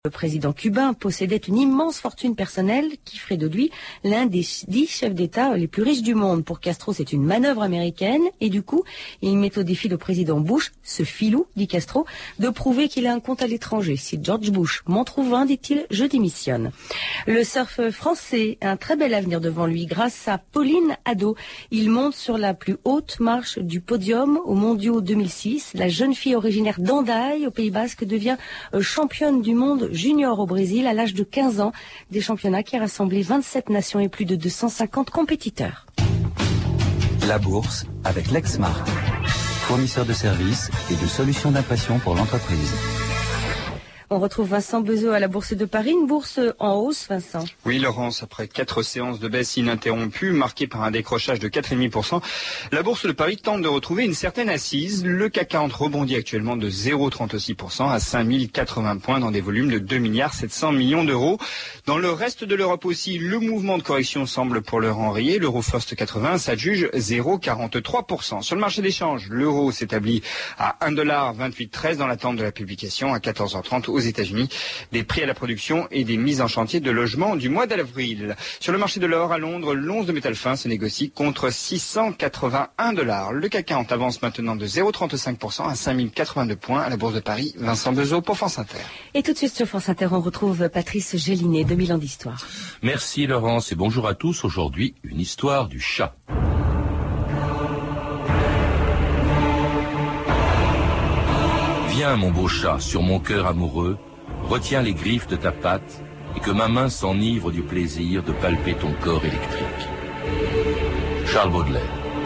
Le président cubain possédait une immense fortune personnelle qui ferait de lui l'un des 10 chefs d'État les plus riches du monde. Pour Castro, c'est une manœuvre américaine et du coup, il met au défi le président Bush, ce filou, dit Castro, de prouver qu'il a un compte à l'étranger. Si George Bush m'en trouve un, dit-il, je démissionne. Le surf français a un très bel avenir devant lui grâce à Pauline Hadot. Il monte sur la plus haute marche du podium aux Mondiaux 2006. La jeune fille originaire d'Andaille, au Pays Basque, devient championne du monde junior au Brésil à l'âge de 15 ans, des championnats qui a rassemblé 27 nations et plus de 250 compétiteurs. La bourse avec Lexmark, fournisseur de services et de solutions d'impression pour l'entreprise. On retrouve Vincent Bezeau à la Bourse de Paris, une bourse en hausse, Vincent. Oui, Laurence, après 4 séances de baisse ininterrompues, marquées par un décrochage de 4,5%, la Bourse de Paris tente de retrouver une certaine assise. Le CAC 40 rebondit actuellement de 0,36% à 5080 points dans des volumes de 2,7 milliards d'euros. Dans le reste de l'Europe aussi, le mouvement de correction semble pour l'heure enrayé. L'Eurofost 80 s'adjuge 0,43%. Sur le marché d'échange, l'euro s'établit à 1,2813 dans l'attente de la publication à 14h30 aux États-Unis des prix à la production et des mises en chantier de logements du mois d'avril. Sur le marché de l'or à Londres, l'once de métal fin se négocie contre 681 $. Le CAC 40 avance maintenant de 0,35% à 5082 points à la Bourse de Paris. Vincent Bezeau pour France Inter. Et tout de suite sur France Inter, on retrouve Patrice Gélinet, 2000 ans d'histoire. Merci Laurence et bonjour à tous. Aujourd'hui, une histoire du chat. Viens, mon beau chat, sur mon cœur amoureux, retiens les griffes de ta patte et que ma main s'enivre du plaisir de palper ton corps électrique. Charles Baudelaire.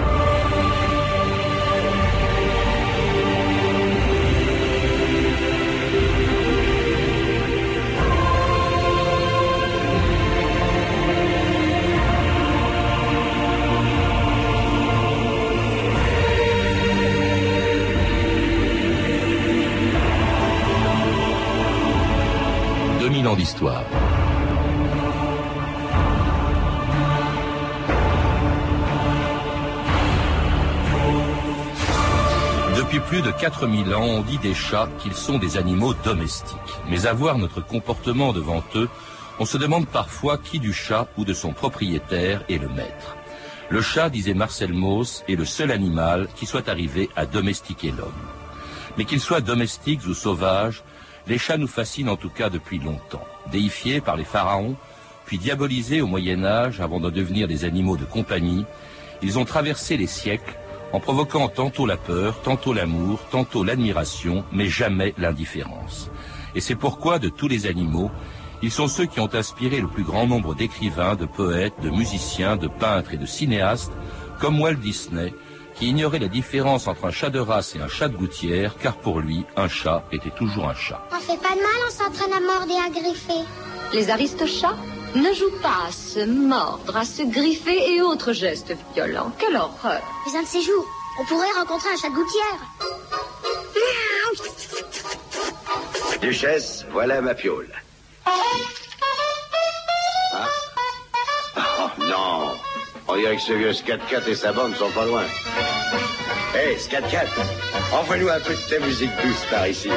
D'histoire. Depuis plus de 4000 ans, on dit des chats qu'ils sont des animaux domestiques. Mais à voir notre comportement devant eux, on se demande parfois qui du chat ou de son propriétaire est le maître. Le chat, disait Marcel Mauss, est le seul animal qui soit arrivé à domestiquer l'homme. Mais qu'ils soient domestiques ou sauvages, les chats nous fascinent en tout cas depuis longtemps. Déifiés par les pharaons, puis diabolisés au Moyen-Âge avant de devenir des animaux de compagnie, ils ont traversé les siècles en provoquant tantôt la peur, tantôt l'amour, tantôt l'admiration, mais jamais l'indifférence. Et c'est pourquoi, de tous les animaux, ils sont ceux qui ont inspiré le plus grand nombre d'écrivains, de poètes, de musiciens, de peintres et de cinéastes, comme Walt Disney, qui ignorait la différence entre un chat de race et un chat de gouttière, car pour lui, un chat était toujours un chat. On fait pas de mal, on s'entraîne à mordre et à griffer. Les aristochats ne jouent pas à se mordre, à se griffer et autres gestes violents. Quelle horreur! Mais un de ces jours, on pourrait rencontrer un chat de gouttière. Duchesse, voilà ma piole. Ah. Oh non! On dirait que ce vieux Scat-Cat et sa bande sont pas loin. Hé, hey, Scat-Cat, envoie-nous un peu de ta musique douce par ici.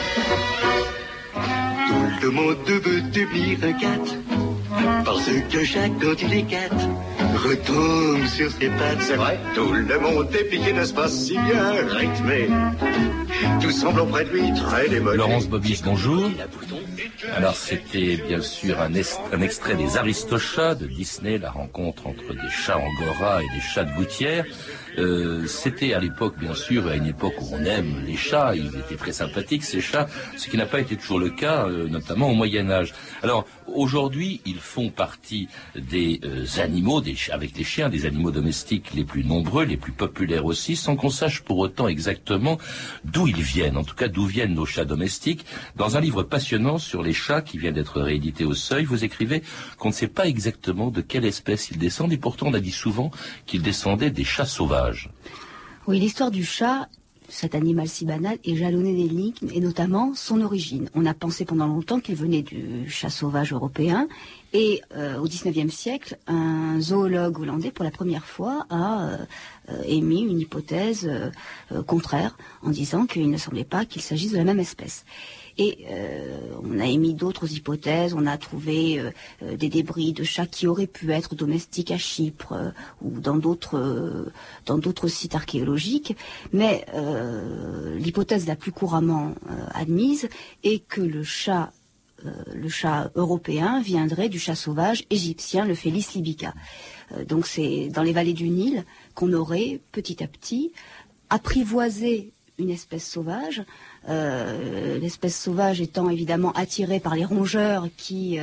Tout le monde veut devenir un cat, parce que chaque quand il éclate, retombe sur ses pattes. C'est vrai, tout le monde est piqué, n'est-ce pas, si bien rythmé. Tout semble auprès de lui très démodé. Laurence Bobis, bonjour. Alors c'était bien sûr un extrait des Aristochats de Disney, la rencontre entre des chats angora et des chats de gouttière. C'était à l'époque, bien sûr, à une époque où on aime les chats, ils étaient très sympathiques ces chats, ce qui n'a pas été toujours le cas, notamment au Moyen-Âge. Alors aujourd'hui, ils font partie des animaux, avec les chiens, des animaux domestiques les plus nombreux, les plus populaires aussi, sans qu'on sache pour autant exactement d'où ils viennent, en tout cas d'où viennent nos chats domestiques. Dans un livre passionnant sur les chats qui vient d'être réédité au Seuil, vous écrivez qu'on ne sait pas exactement de quelle espèce ils descendent, et pourtant on a dit souvent qu'ils descendaient des chats sauvages. Oui, l'histoire du chat, cet animal si banal, est jalonnée d'énigmes, et notamment son origine. On a pensé pendant longtemps qu'il venait du chat sauvage européen, et au XIXe siècle, un zoologue hollandais, pour la première fois, a émis une hypothèse contraire, en disant qu'il ne semblait pas qu'il s'agisse de la même espèce. Et on a émis d'autres hypothèses. On a trouvé des débris de chats qui auraient pu être domestiques à Chypre ou dans d'autres sites archéologiques. Mais l'hypothèse la plus couramment admise est que le chat européen viendrait du chat sauvage égyptien, le Felis libica. Donc c'est dans les vallées du Nil qu'on aurait petit à petit apprivoisé une espèce sauvage, l'espèce sauvage étant évidemment attirée par les rongeurs qui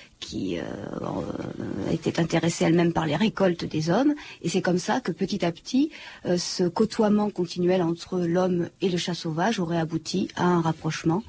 étaient intéressés elles-mêmes par les récoltes des hommes, et c'est comme ça que petit à petit, ce côtoiement continuel entre l'homme et le chat sauvage aurait abouti à un rapprochement.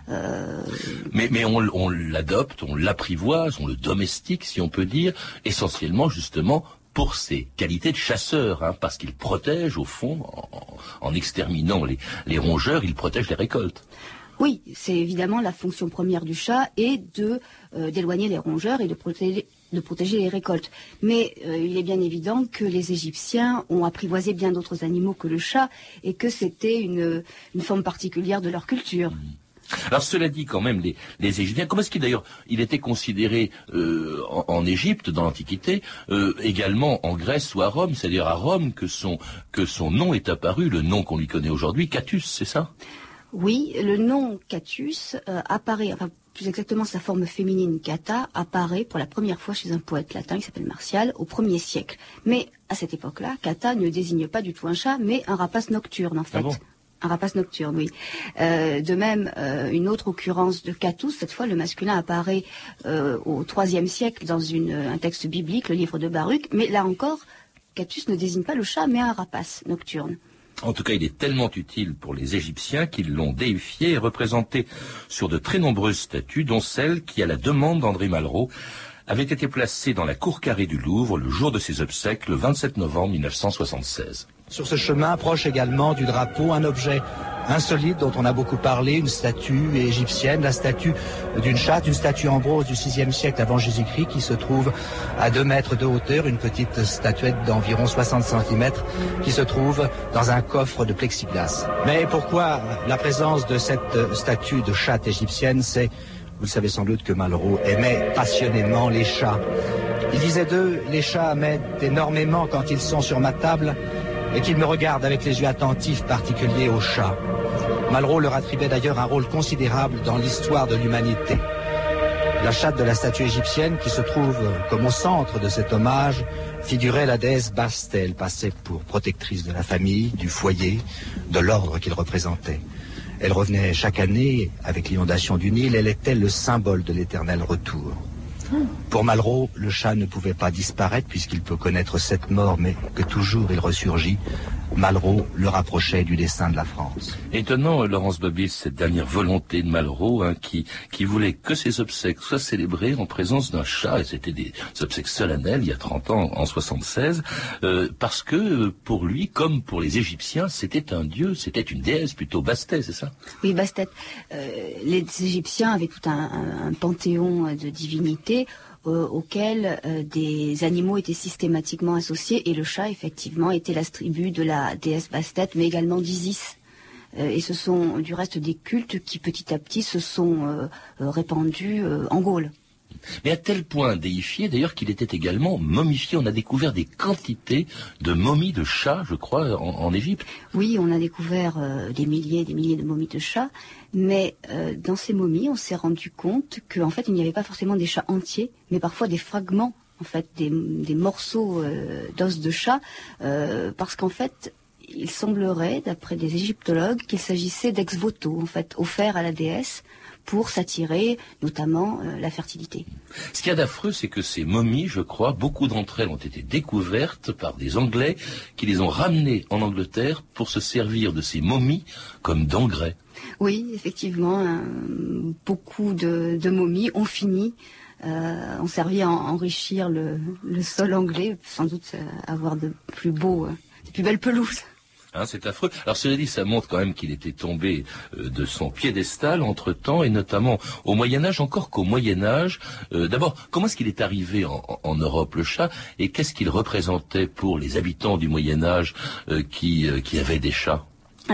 Mais on l'adopte, on l'apprivoise, on le domestique, si on peut dire, essentiellement justement pour ses qualités de chasseur, parce qu'il protège au fond, en exterminant les rongeurs, il protège les récoltes. Oui, c'est évidemment la fonction première du chat est d'éloigner les rongeurs et de protéger les récoltes. Mais il est bien évident que les Égyptiens ont apprivoisé bien d'autres animaux que le chat et que c'était une forme particulière de leur culture. Alors cela dit quand même, les Égyptiens, comment est-ce qu'il d'ailleurs, il était considéré en Égypte, dans l'Antiquité, également en Grèce ou à Rome, c'est-à-dire à Rome que son nom est apparu, le nom qu'on lui connaît aujourd'hui, Catus, c'est ça ? Oui, le nom Catus apparaît, enfin plus exactement sa forme féminine Cata, apparaît pour la première fois chez un poète latin qui s'appelle Martial au 1er siècle. Mais à cette époque-là, Cata ne désigne pas du tout un chat, mais un rapace nocturne en fait. Ah bon ? Un rapace nocturne, oui. De même, une autre occurrence de Catus, cette fois le masculin apparaît au 3e siècle dans un texte biblique, le livre de Baruch, mais là encore, Catus ne désigne pas le chat, mais un rapace nocturne. En tout cas, il est tellement utile pour les Égyptiens qu'ils l'ont déifié et représenté sur de très nombreuses statues, dont celle qui, à la demande d'André Malraux, avait été placée dans la cour carrée du Louvre le jour de ses obsèques, le 27 novembre 1976. Sur ce chemin, proche également du drapeau, un objet insolite dont on a beaucoup parlé, une statue égyptienne, la statue d'une chatte, une statue en bronze du 6e siècle avant Jésus-Christ qui se trouve à 2 mètres de hauteur, une petite statuette d'environ 60 cm qui se trouve dans un coffre de plexiglas. Mais pourquoi la présence de cette statue de chatte égyptienne? C'est, vous le savez sans doute, que Malraux aimait passionnément les chats. Il disait d'eux, les chats m'aident énormément quand ils sont sur ma table et qu'ils me regardent avec les yeux attentifs particuliers aux chats. Malraux leur attribuait d'ailleurs un rôle considérable dans l'histoire de l'humanité. La chatte de la statue égyptienne, qui se trouve comme au centre de cet hommage, figurait la déesse Bastet. Elle passait pour protectrice de la famille, du foyer, de l'ordre qu'il représentait. Elle revenait chaque année avec l'inondation du Nil. Elle était le symbole de l'éternel retour. Pour Malraux, le chat ne pouvait pas disparaître puisqu'il peut connaître 7 morts, mais que toujours il ressurgit. Malraux le rapprochait du destin de la France. Étonnant, Laurence Bobis, cette dernière volonté de Malraux, qui voulait que ses obsèques soient célébrées en présence d'un chat, et c'était des obsèques solennelles il y a 30 ans, en 76, parce que pour lui, comme pour les Égyptiens, c'était un dieu, c'était une déesse plutôt, Bastet, c'est ça? Oui, Bastet. Les Égyptiens avaient tout un panthéon de divinités auxquels des animaux étaient systématiquement associés, et le chat, effectivement, était l'attribut de la déesse Bastet, mais également d'Isis. Et ce sont du reste des cultes qui, petit à petit, se sont répandus en Gaule. Mais à tel point déifié, d'ailleurs, qu'il était également momifié. On a découvert des quantités de momies de chats, je crois, en Égypte. Oui, on a découvert des milliers de momies de chats, mais dans ces momies, on s'est rendu compte qu'en fait, il n'y avait pas forcément des chats entiers, mais parfois des fragments, en fait, des morceaux d'os de chat, parce qu'en fait, il semblerait, d'après des égyptologues, qu'il s'agissait d'ex-voto, en fait, offerts à la déesse, pour s'attirer notamment la fertilité. Ce qu'il y a d'affreux, c'est que ces momies, je crois, beaucoup d'entre elles ont été découvertes par des Anglais qui les ont ramenées en Angleterre pour se servir de ces momies comme d'engrais. Oui, effectivement, beaucoup de momies ont fini, ont servi à enrichir le sol anglais, sans doute avoir de plus belles pelouses. C'est affreux. Alors cela dit, ça montre quand même qu'il était tombé de son piédestal entre-temps, et notamment au Moyen-Âge, encore qu'au Moyen-Âge. D'abord, comment est-ce qu'il est arrivé en Europe, le chat, et qu'est-ce qu'il représentait pour les habitants du Moyen-Âge qui avaient des chats? Alors,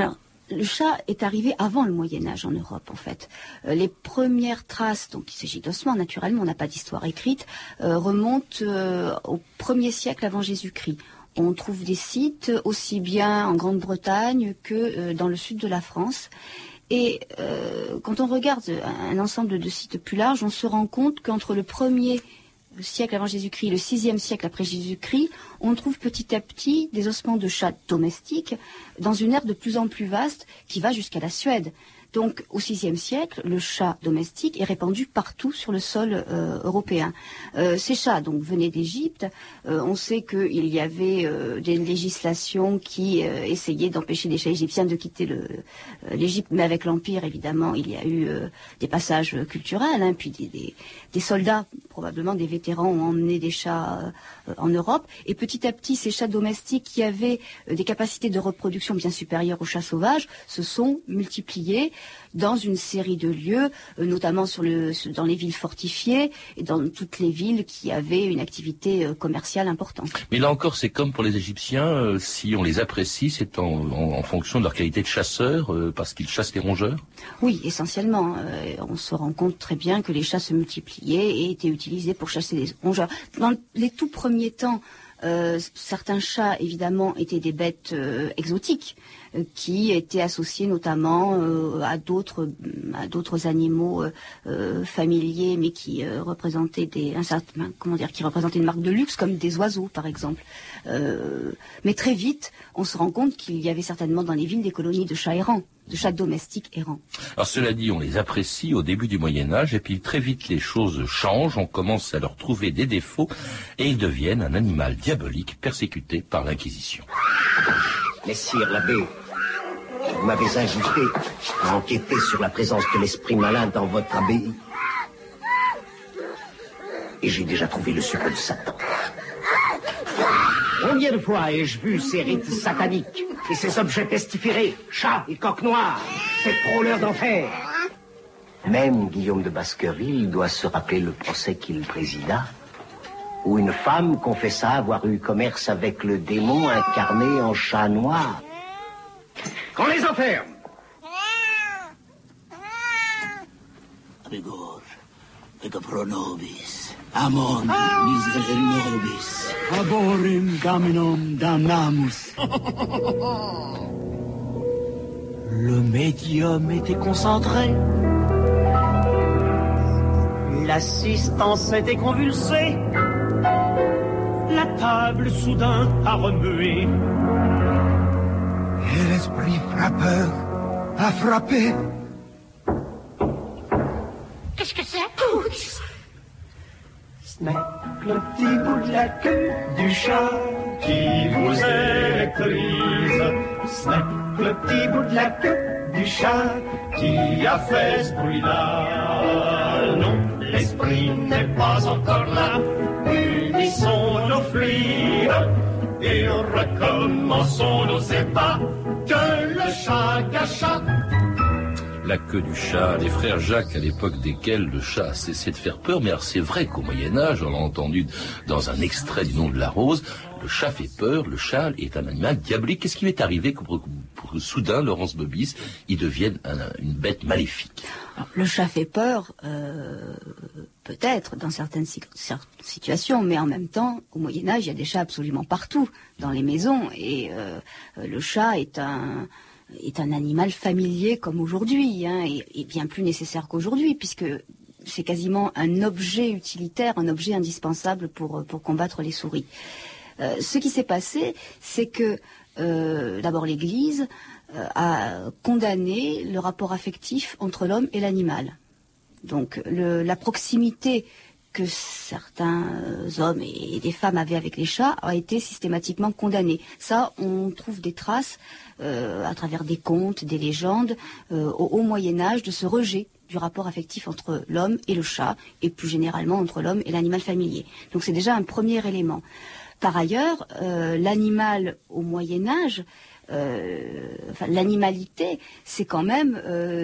le chat est arrivé avant le Moyen-Âge en Europe, en fait. Les premières traces, donc il s'agit d'ossements, naturellement, on n'a pas d'histoire écrite, remontent au 1er siècle avant Jésus-Christ. On trouve des sites aussi bien en Grande-Bretagne que dans le sud de la France. Et quand on regarde un ensemble de sites plus larges, on se rend compte qu'entre le 1er siècle avant Jésus-Christ et le 6e siècle après Jésus-Christ, on trouve petit à petit des ossements de chats domestiques dans une ère de plus en plus vaste qui va jusqu'à la Suède. Donc, au VIe siècle, le chat domestique est répandu partout sur le sol européen. Ces chats, donc, venaient d'Égypte. On sait qu'il y avait des législations qui essayaient d'empêcher les chats égyptiens de quitter l'Égypte. Mais avec l'Empire, évidemment, il y a eu des passages culturels. Hein, puis des soldats, probablement des vétérans, ont emmené des chats en Europe. Et petit à petit, ces chats domestiques qui avaient des capacités de reproduction bien supérieures aux chats sauvages se sont multipliés dans une série de lieux, notamment dans les villes fortifiées et dans toutes les villes qui avaient une activité commerciale importante. Mais là encore, c'est comme pour les Égyptiens, si on les apprécie, c'est en fonction de leur qualité de chasseurs, parce qu'ils chassent les rongeurs? Oui, essentiellement. On se rend compte très bien que les chats se multipliaient et étaient utilisés pour chasser les rongeurs. Dans les tout premiers temps, certains chats, évidemment, étaient des bêtes exotiques qui étaient associées notamment à d'autres animaux familiers, mais qui représentaient qui représentaient une marque de luxe, comme des oiseaux, par exemple. Mais très vite, on se rend compte qu'il y avait certainement dans les villes des colonies de chats errants, de chats domestiques errants. Alors cela dit, on les apprécie au début du Moyen-Âge, et puis très vite les choses changent, on commence à leur trouver des défauts, et ils deviennent un animal diabolique persécuté par l'Inquisition. Messire l'abbé, vous m'avez invité à enquêter sur la présence de l'esprit malin dans votre abbaye. Et j'ai déjà trouvé le suppôt de Satan. Combien de fois ai-je vu ces rites sataniques et ces objets pestiférés, chats et coqs noirs, ces frôleurs d'enfer? Même Guillaume de Baskerville doit se rappeler le procès qu'il présida, où une femme confessa avoir eu commerce avec le démon incarné en chat noir. Qu'on les enferme! Rigor, pro nobis, amon miserere nobis, favorem Dominum damnamus. Le médium était concentré. L'assistance était convulsée. La table soudain a remué. Et l'esprit frappeur a frappé. Qu'est-ce que c'est? Ce n'est que le petit bout de la queue du chat qui vous électrise. Ce n'est que le petit bout de la queue du chat qui a fait ce bruit-là. Non, l'esprit n'est pas encore là. Unissons nos fluides et recommençons nos ébats. Que le chat gâcha. La queue du chat, les frères Jacques, à l'époque desquels le chat a cessé de faire peur, mais alors c'est vrai qu'au Moyen-Âge, on l'a entendu dans un extrait du Nom de la Rose, le chat fait peur, le chat est un animal diabolique. Qu'est-ce qui lui est arrivé pour que soudain, Laurence Bobis, il devienne une bête maléfique? Alors, le chat fait peur, peut-être, dans certaines situations, mais en même temps, au Moyen-Âge, il y a des chats absolument partout, dans les maisons, et le chat est un animal familier comme aujourd'hui, hein, et bien plus nécessaire qu'aujourd'hui, puisque c'est quasiment un objet utilitaire, un objet indispensable pour combattre les souris. Ce qui s'est passé, c'est que d'abord l'Église a condamné le rapport affectif entre l'homme et l'animal. Donc la proximité que certains hommes et des femmes avaient avec les chats a été systématiquement condamnée. Ça, on trouve des traces à travers des contes, des légendes, au Haut Moyen-Âge, de ce rejet du rapport affectif entre l'homme et le chat, et plus généralement entre l'homme et l'animal familier. Donc c'est déjà un premier élément. Par ailleurs, l'animal au Moyen-Âge, l'animalité, c'est quand même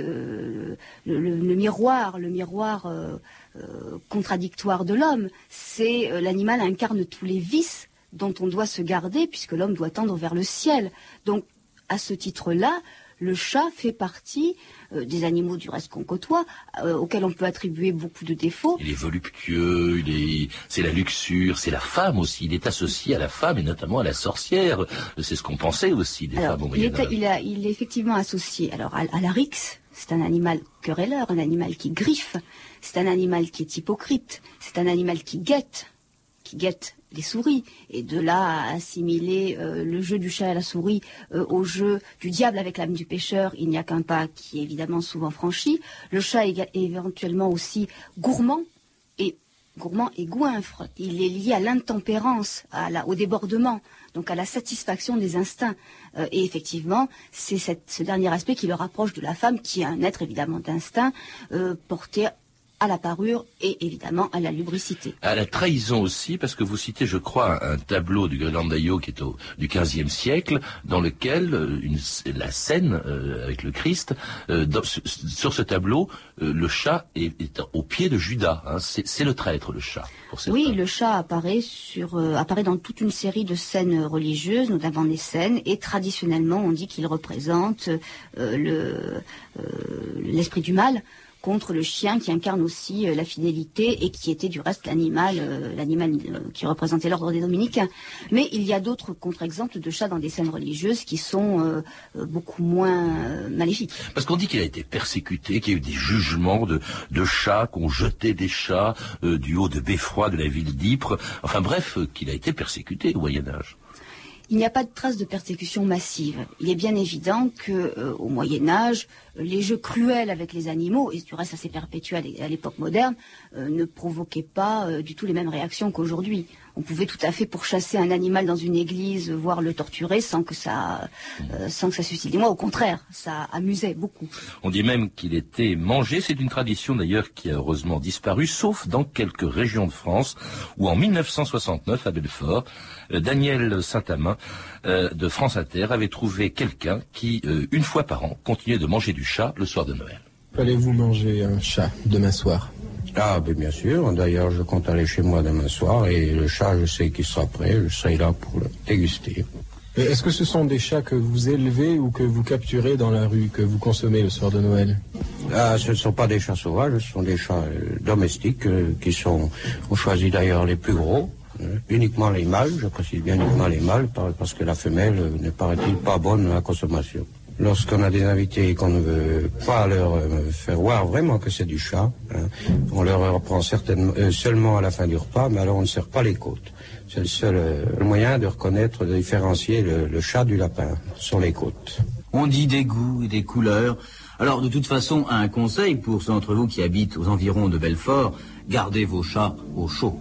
le miroir contradictoire de l'homme. C'est l'animal incarne tous les vices dont on doit se garder, puisque l'homme doit tendre vers le ciel. Donc, à ce titre-là, le chat fait partie des animaux du reste qu'on côtoie, auxquels on peut attribuer beaucoup de défauts. Il est voluptueux, c'est la luxure, c'est la femme aussi. Il est associé à la femme et notamment à la sorcière. C'est ce qu'on pensait aussi des femmes au Moyen-Âge. Il est effectivement associé à la rixe. C'est un animal querelleur, un animal qui griffe. C'est un animal qui est hypocrite. C'est un animal qui guette les souris, et de là à assimiler le jeu du chat et la souris au jeu du diable avec l'âme du pêcheur, il n'y a qu'un pas qui est évidemment souvent franchi. Le chat est éventuellement aussi gourmand et goinfre. Il est lié à l'intempérance, au débordement, donc à la satisfaction des instincts. Et effectivement, c'est ce dernier aspect qui le rapproche de la femme, qui est un être évidemment d'instinct, porté à la parure et évidemment à la lubricité. À la trahison aussi, parce que vous citez, je crois, un tableau du Ghirlandaio qui est du XVe siècle, dans lequel la scène avec le Christ, sur ce tableau, le chat est au pied de Judas. Hein, c'est le traître, le chat. Oui, le chat apparaît dans toute une série de scènes religieuses, notamment des scènes, et traditionnellement on dit qu'il représente l'esprit du mal contre le chien qui incarne aussi la fidélité et qui était du reste l'animal qui représentait l'ordre des dominicains. Mais il y a d'autres contre-exemples de chats dans des scènes religieuses qui sont beaucoup moins maléfiques. Parce qu'on dit qu'il a été persécuté, qu'il y a eu des jugements de chats, qu'on jetait des chats du haut de beffroi de la ville d'Ypres. Enfin bref, qu'il a été persécuté au Moyen-Âge. Il n'y a pas de trace de persécution massive. Il est bien évident qu'au Moyen-Âge, les jeux cruels avec les animaux, et du reste ça s'est perpétué à l'époque moderne, ne provoquaient pas du tout les mêmes réactions qu'aujourd'hui. On pouvait tout à fait pourchasser un animal dans une église, voire le torturer sans que ça suscite des mois. Au contraire, ça amusait beaucoup. On dit même qu'il était mangé. C'est une tradition d'ailleurs qui a heureusement disparu, sauf dans quelques régions de France, où en 1969, à Belfort, Daniel Saint-Amand de France Inter avait trouvé quelqu'un qui, une fois par an, continuait de manger du chat le soir de Noël. Allez-vous manger un chat demain soir ? Ah, bien sûr. D'ailleurs, je compte aller chez moi demain soir et le chat, je sais qu'il sera prêt. Je serai là pour le déguster. Est-ce que ce sont des chats que vous élevez ou que vous capturez dans la rue, que vous consommez le soir de Noël ? Ah, ce ne sont pas des chats sauvages, ce sont des chats domestiques on choisit d'ailleurs les plus gros. Uniquement les mâles, je précise bien uniquement les mâles, parce que la femelle n'est, paraît-il, pas bonne à la consommation. Lorsqu'on a des invités et qu'on ne veut pas leur faire voir vraiment que c'est du chat, on leur reprend seulement à la fin du repas, mais alors on ne sert pas les côtes. C'est le seul moyen de reconnaître, de différencier le chat du lapin sur les côtes. On dit des goûts et des couleurs. Alors de toute façon, un conseil pour ceux d'entre vous qui habitent aux environs de Belfort, gardez vos chats au chaud.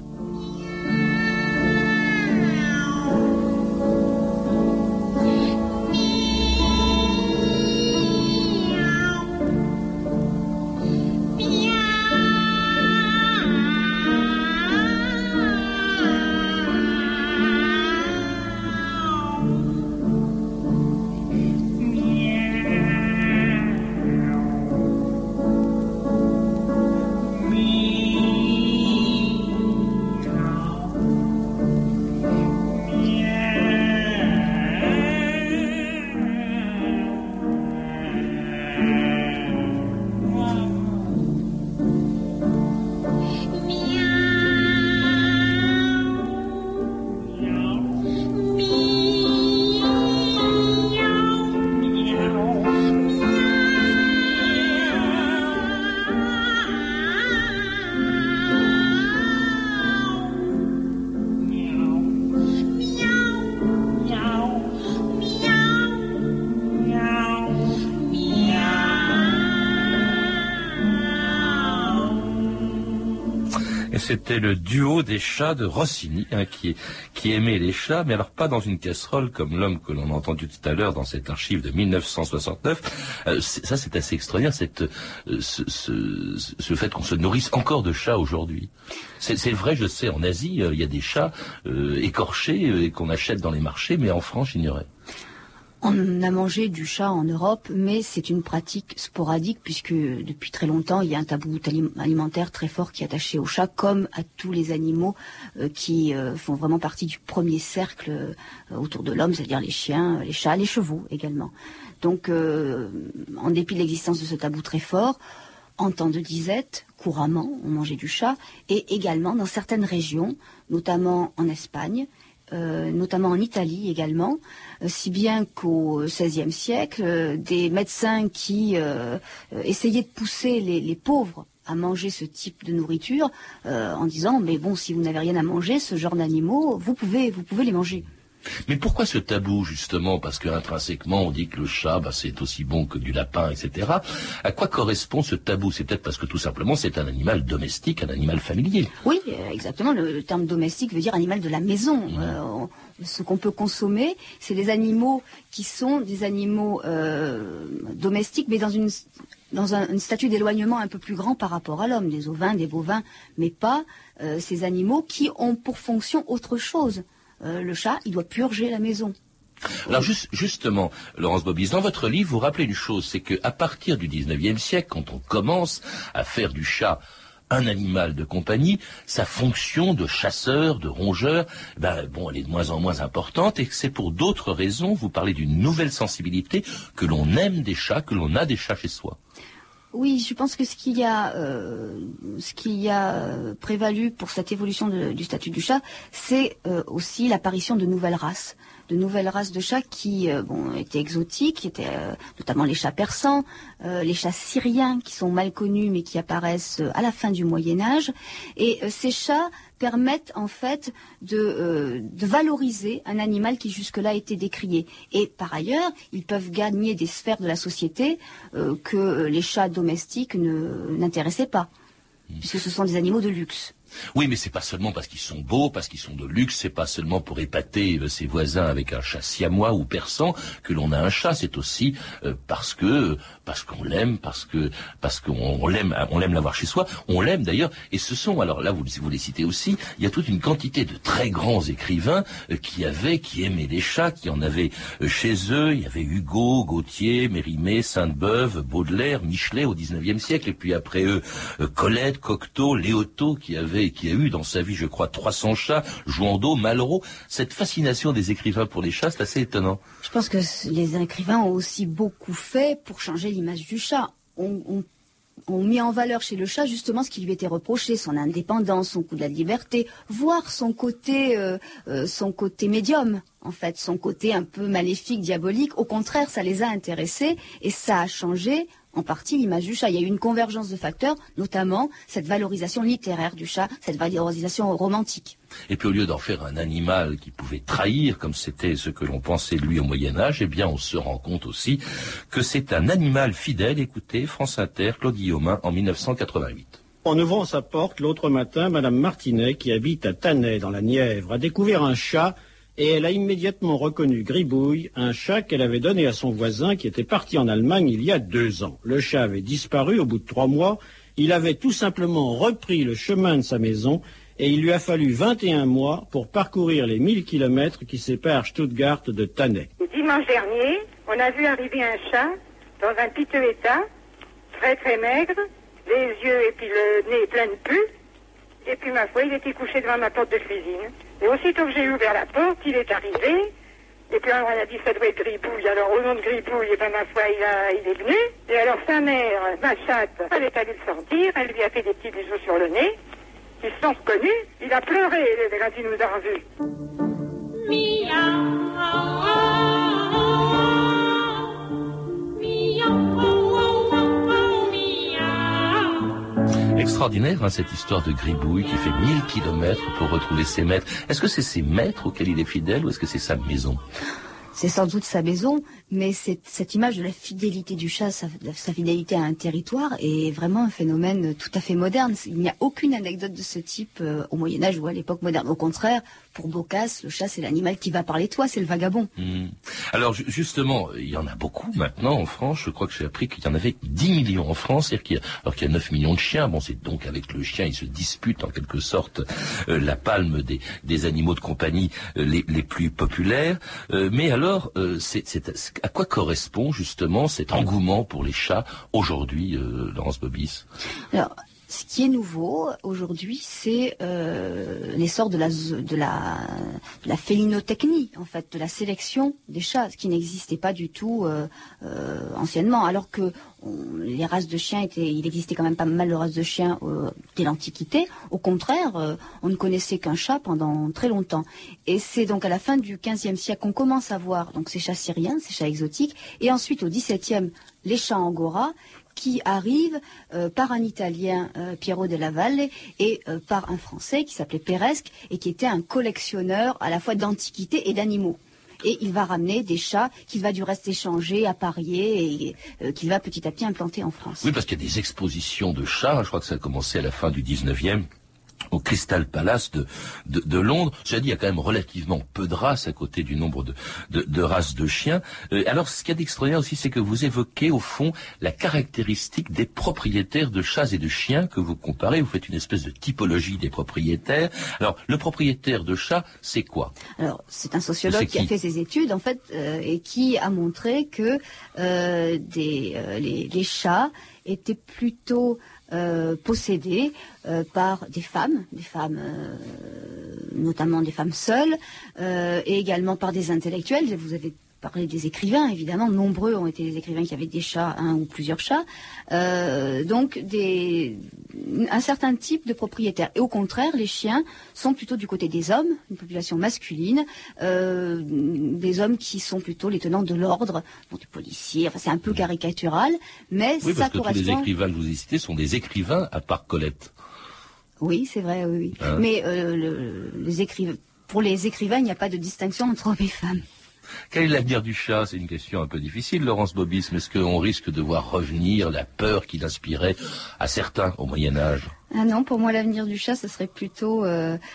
C'était le duo des chats de Rossini, qui aimait les chats, mais alors pas dans une casserole comme l'homme que l'on a entendu tout à l'heure dans cette archive de 1969. Ça, c'est assez extraordinaire, ce fait qu'on se nourrisse encore de chats aujourd'hui. C'est vrai, je sais, en Asie, il y a des chats écorchés qu'on achète dans les marchés, mais en France, j'ignorais. On a mangé du chat en Europe, mais c'est une pratique sporadique puisque depuis très longtemps, il y a un tabou alimentaire très fort qui est attaché au chat, comme à tous les animaux qui font vraiment partie du premier cercle autour de l'homme, c'est-à-dire les chiens, les chats, les chevaux également. Donc, en dépit de l'existence de ce tabou très fort, en temps de disette, couramment, on mangeait du chat, et également dans certaines régions, notamment en Espagne, notamment en Italie également, si bien qu'au XVIe siècle, des médecins qui essayaient de pousser les pauvres à manger ce type de nourriture, en disant, mais bon, si vous n'avez rien à manger, ce genre d'animaux, vous pouvez les manger. Mais pourquoi ce tabou, justement? Parce qu'intrinsèquement, on dit que le chat, c'est aussi bon que du lapin, etc. À quoi correspond ce tabou? C'est peut-être parce que tout simplement, c'est un animal domestique, un animal familier. Oui, exactement. Le terme domestique veut dire animal de la maison. Ce qu'on peut consommer, c'est des animaux qui sont des animaux domestiques, mais dans une statut d'éloignement un peu plus grand par rapport à l'homme, des ovins, des bovins, mais pas ces animaux qui ont pour fonction autre chose. Le chat, il doit purger la maison. Alors justement, Laurence Bobis, dans votre livre, vous rappelez une chose, c'est qu'à partir du 19e siècle, quand on commence à faire du chat un animal de compagnie, sa fonction de chasseur, de rongeur, elle est de moins en moins importante, et que c'est pour d'autres raisons, vous parlez d'une nouvelle sensibilité, que l'on aime des chats, que l'on a des chats chez soi. Oui, je pense que ce qui a prévalu pour cette évolution du statut du chat, c'est aussi l'apparition de nouvelles races de chats qui étaient exotiques, qui étaient notamment les chats persans, les chats syriens qui sont mal connus mais qui apparaissent à la fin du Moyen-Âge. Et ces chats permettent en fait de valoriser un animal qui jusque-là était décrié. Et par ailleurs, ils peuvent gagner des sphères de la société que les chats domestiques n'intéressaient pas, puisque ce sont des animaux de luxe. Oui, mais c'est pas seulement parce qu'ils sont beaux, parce qu'ils sont de luxe, c'est pas seulement pour épater ses voisins avec un chat siamois ou persan que l'on a un chat, c'est aussi parce qu'on l'aime, parce qu'on l'aime l'avoir chez soi, on l'aime d'ailleurs, et ce sont, alors là vous les citez aussi, il y a toute une quantité de très grands écrivains qui aimaient les chats, qui en avaient chez eux. Il y avait Hugo, Gautier, Mérimée, Sainte-Beuve, Baudelaire, Michelet au 19e siècle, et puis après eux Colette, Cocteau, Léotot qui a eu dans sa vie, je crois, 300 chats, Jouandeau, Malraux. Cette fascination des écrivains pour les chats, c'est assez étonnant. Je pense que les écrivains ont aussi beaucoup fait pour changer l'image du chat. On mis en valeur chez le chat justement ce qui lui était reproché, son indépendance, son coup de la liberté, voire son côté médium, en fait, son côté un peu maléfique, diabolique. Au contraire, ça les a intéressés et ça a changé en partie l'image du chat. Il y a eu une convergence de facteurs, notamment cette valorisation littéraire du chat, cette valorisation romantique. Et puis au lieu d'en faire un animal qui pouvait trahir, comme c'était ce que l'on pensait de lui au Moyen-Âge, eh bien on se rend compte aussi que c'est un animal fidèle. Écoutez, France Inter, Claude Guillaumin, en 1988. En ouvrant sa porte l'autre matin, Madame Martinet, qui habite à Tannay dans la Nièvre, a découvert un chat et elle a immédiatement reconnu Gribouille, un chat qu'elle avait donné à son voisin qui était parti en Allemagne il y a 2 ans. Le chat avait disparu au bout de 3 mois. Il avait tout simplement repris le chemin de sa maison et il lui a fallu 21 mois pour parcourir les 1000 kilomètres qui séparent Stuttgart de Tannay. Dimanche dernier, on a vu arriver un chat dans un piteux état, très très maigre, les yeux et puis le nez plein de pus. Et puis ma foi, il était couché devant ma porte de cuisine. Et aussitôt que j'ai ouvert la porte, il est arrivé. Et puis alors on a dit ça doit être Gribouille. Alors au nom de Gribouille, et ben ma foi, il est venu. Et alors sa mère, ma chatte, elle est allée le sortir. Elle lui a fait des petits bisous sur le nez. Ils se sont reconnus. Il a pleuré quand il nous a revus. Extraordinaire, cette histoire de Gribouille qui fait 1000 kilomètres pour retrouver ses maîtres. Est-ce que c'est ses maîtres auxquels il est fidèle ou est-ce que c'est sa maison? C'est sans doute sa maison, mais cette image de la fidélité du chat, sa fidélité à un territoire est vraiment un phénomène tout à fait moderne. Il n'y a aucune anecdote de ce type au Moyen-Âge ou à l'époque moderne. Au contraire, pour Boccace, le chat c'est l'animal qui va parler de toi, c'est le vagabond. Alors justement, il y en a beaucoup maintenant en France. Je crois que j'ai appris qu'il y en avait 10 millions en France, alors qu'il y a 9 millions de chiens. Bon, c'est donc avec le chien, ils se disputent en quelque sorte la palme des animaux de compagnie les plus populaires. Mais alors alors, à quoi correspond justement cet engouement pour les chats aujourd'hui, Laurence Bobis? Alors, ce qui est nouveau aujourd'hui, c'est l'essor de la félinotechnie, en fait, de la sélection des chats, ce qui n'existait pas du tout anciennement, alors que les races de chiens il existait quand même pas mal de races de chiens dès l'Antiquité. Au contraire, on ne connaissait qu'un chat pendant très longtemps. Et c'est donc à la fin du XVe siècle qu'on commence à voir donc ces chats syriens, ces chats exotiques, et ensuite au XVIIe, les chats angora, qui arrivent par un Italien, Piero della Valle, et par un Français qui s'appelait Peresque, et qui était un collectionneur à la fois d'antiquités et d'animaux. Et il va ramener des chats qu'il va du reste échanger, apparier, et qu'il va petit à petit implanter en France. Oui, parce qu'il y a des expositions de chats, je crois que ça a commencé à la fin du 19e, au Crystal Palace de Londres. Cela dit, il y a quand même relativement peu de races à côté du nombre de races de chiens. Alors, ce qu'il y a d'extraordinaire aussi, c'est que vous évoquez, au fond, la caractéristique des propriétaires de chats et de chiens que vous comparez. Vous faites une espèce de typologie des propriétaires. Alors, le propriétaire de chat, c'est quoi? Alors, c'est un sociologue qui a fait ses études, en fait, et qui a montré que les chats étaient plutôt possédés par des femmes notamment des femmes seules, et également par des intellectuels. Vous avez parlé des écrivains, évidemment, nombreux ont été les écrivains qui avaient des chats, un ou plusieurs chats, donc un certain type de propriétaires. Et au contraire, les chiens sont plutôt du côté des hommes, une population masculine, des hommes qui sont plutôt les tenants de l'ordre, des policiers, enfin c'est un peu caricatural, mais oui, ça parce que correspond... tous les écrivains que vous avez cités sont des écrivains, à part Colette. Oui, c'est vrai, oui. Hein? Mais pour les écrivains, il n'y a pas de distinction entre hommes et femmes. Quel est l'avenir du chat? C'est une question un peu difficile, Laurence Bobis, mais est-ce qu'on risque de voir revenir la peur qu'il inspirait à certains au Moyen-Âge? Ah non, pour moi, l'avenir du chat, ce serait plutôt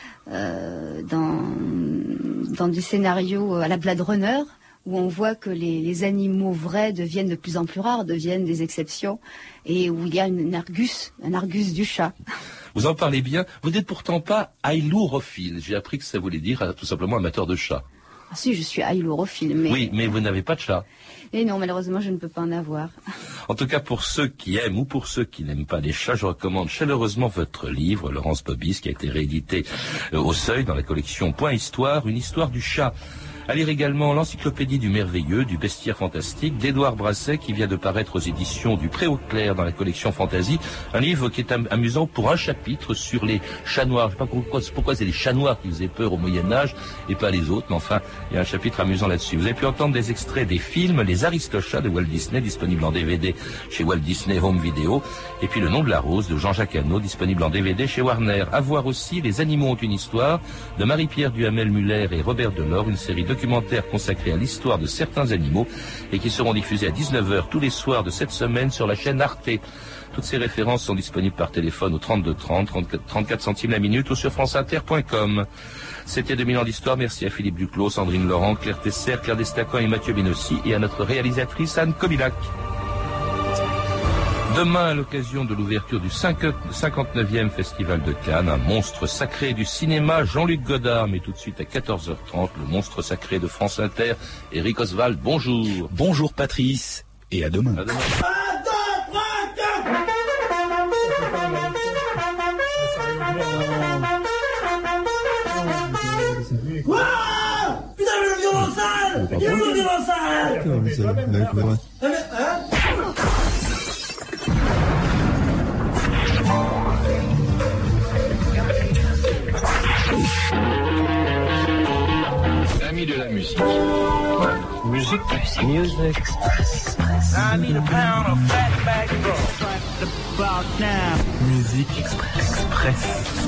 dans des scénarios à la Blade Runner, où on voit que les animaux vrais deviennent de plus en plus rares, deviennent des exceptions, et où il y a un argus du chat. Vous en parlez bien. Vous n'êtes pourtant pas ailurophile. J'ai appris que ça voulait dire tout simplement amateur de chat. Ah si, je suis ailurophile, mais... Oui, mais vous n'avez pas de chat. Et non, malheureusement, je ne peux pas en avoir. En tout cas, pour ceux qui aiment ou pour ceux qui n'aiment pas les chats, je recommande chaleureusement votre livre, Laurence Bobis, qui a été réédité au Seuil dans la collection Point Histoire, une histoire du chat. À lire également l'encyclopédie du merveilleux, du bestiaire fantastique d'Édouard Brasset, qui vient de paraître aux éditions du Pré-Haut-Clair dans la collection Fantasy. Un livre qui est amusant pour un chapitre sur les chats noirs. Je ne sais pas pourquoi c'est les chats noirs qui faisaient peur au Moyen-Âge et pas les autres, mais enfin, il y a un chapitre amusant là-dessus. Vous avez pu entendre des extraits des films Les Aristochats de Walt Disney, disponible en DVD chez Walt Disney Home Video, et puis Le Nom de la Rose de Jean-Jacques Hano, disponible en DVD chez Warner. À voir aussi Les Animaux ont une histoire de Marie-Pierre Duhamel-Muller et Robert Delors, une série documentaire consacrée à l'histoire de certains animaux et qui seront diffusés à 19h tous les soirs de cette semaine sur la chaîne Arte. Toutes ces références sont disponibles par téléphone au 32 30, 34 centimes la minute ou sur franceinter.com. C'était 2000 ans d'histoire. Merci à Philippe Duclos, Sandrine Laurent, Claire Tesser, Claire Destacan et Mathieu Benossi, et à notre réalisatrice Anne Kobilac. Demain, à l'occasion de l'ouverture du 59e Festival de Cannes, un monstre sacré du cinéma, Jean-Luc Godard. Mais tout de suite à 14h30, le monstre sacré de France Inter, Éric Oswald. Bonjour. Bonjour Patrice, et à demain. À demain. Quoi? Putain, mais le violoncelle! Il est où le violoncelle? Amis de la musique. Musique. Music. I need a pound of fatback about now. Musique Express.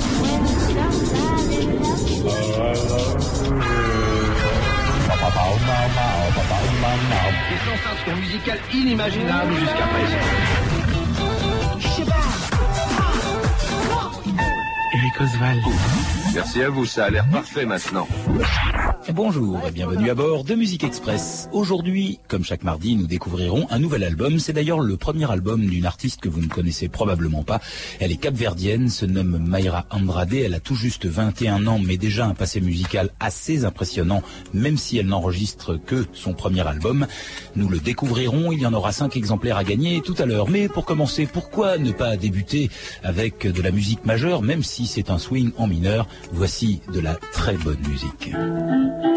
Des sensations musicales inimaginables jusqu'à présent. Eric Oswald. Merci à vous, ça a l'air parfait maintenant. Bonjour et bienvenue à bord de Musique Express. Aujourd'hui, comme chaque mardi, nous découvrirons un nouvel album. C'est d'ailleurs le premier album d'une artiste que vous ne connaissez probablement pas. Elle est capverdienne, se nomme Mayra Andrade. Elle a tout juste 21 ans, mais déjà un passé musical assez impressionnant, même si elle n'enregistre que son premier album. Nous le découvrirons, il y en aura 5 exemplaires à gagner tout à l'heure. Mais pour commencer, pourquoi ne pas débuter avec de la musique majeure, même si c'est un swing en mineur? Voici de la très bonne musique.